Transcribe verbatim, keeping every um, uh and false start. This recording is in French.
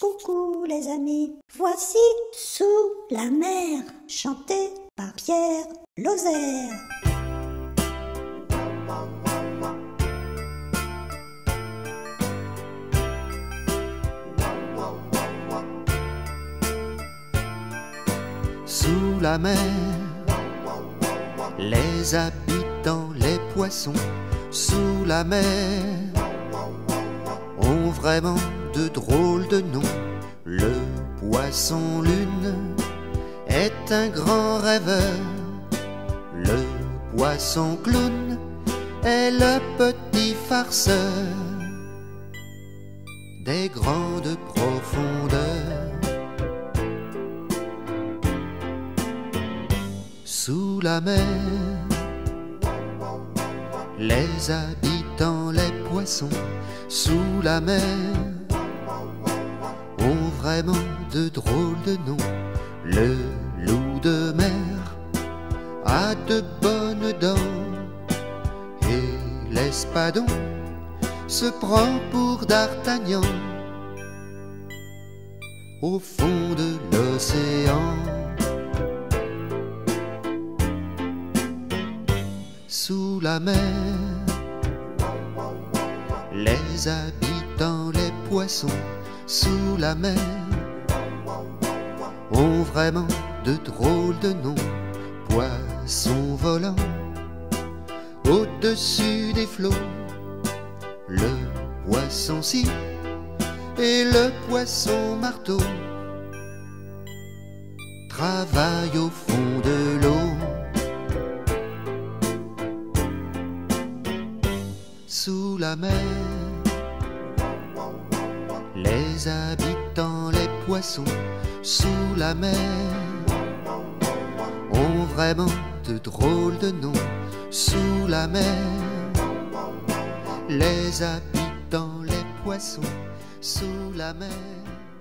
Coucou les amis, voici Sous la mer, chanté par Pierre Lozère. Sous la mer, les habitants, les poissons, sous la mer, ont vraiment de drôles de noms. Le poisson lune est un grand rêveur. Le poisson clown est le petit farceur des grandes profondeurs. Sous la mer, les habitants, les poissons, sous la mer, ont vraiment de drôles de noms. Le loup de mer a de bonnes dents, et l'espadon se prend pour D'Artagnan au fond de l'océan. Sous la mer, les habitants, les poissons, sous la mer, ont vraiment de drôles de noms. Poisson volant au-dessus des flots, le poisson scie et le poisson marteau travaillent au fond de l'eau. Sous la mer, les habitants, les poissons, sous la mer, ont vraiment de drôles de noms. Sous la mer, les habitants, les poissons, sous la mer.